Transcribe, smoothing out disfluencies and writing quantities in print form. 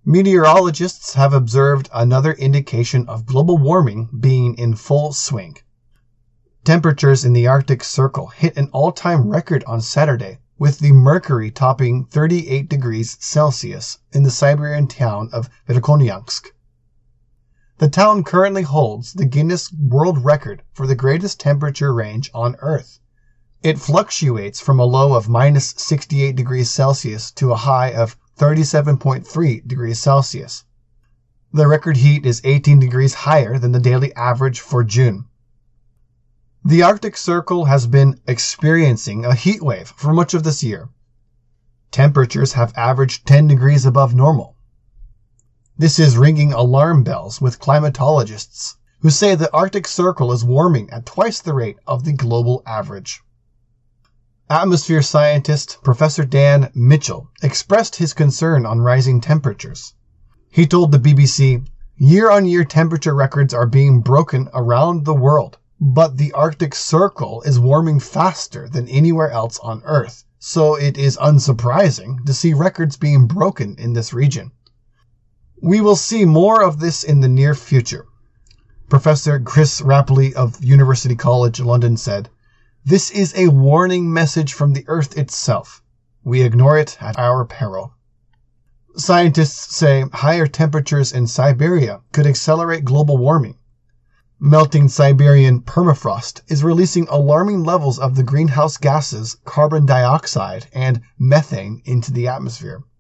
Meteorologists have observed another indication of global warming being in full swing. Temperatures in the Arctic Circle hit an all-time record on Saturday, with the mercury topping 38 degrees Celsius in the Siberian town of Verkhoyansk. The town currently holds the Guinness World Record for the greatest temperature range on Earth. It fluctuates from a low of minus 68 degrees Celsius to a high of 37.3 degrees Celsius. The record heat is 18 degrees higher than the daily average for June. The Arctic Circle has been experiencing a heat wave for much of this year. Temperatures have averaged 10 degrees above normal. This is ringing alarm bells with climatologists who say the Arctic Circle is warming at twice the rate of the global average. Atmosphere scientist Professor Dan Mitchell expressed his concern on rising temperatures. He told the BBC, "Year-on-year temperature records are being broken around the world, but the Arctic Circle is warming faster than anywhere else on Earth, so it is unsurprising to see records being broken in this region. We will see more of this in the near future." Professor Chris Rapley of University College London said, "This is a warning message from the Earth itself. We ignore it at our peril." Scientists say higher temperatures in Siberia could accelerate global warming. Melting Siberian permafrost is releasing alarming levels of the greenhouse gases carbon dioxide and methane into the atmosphere.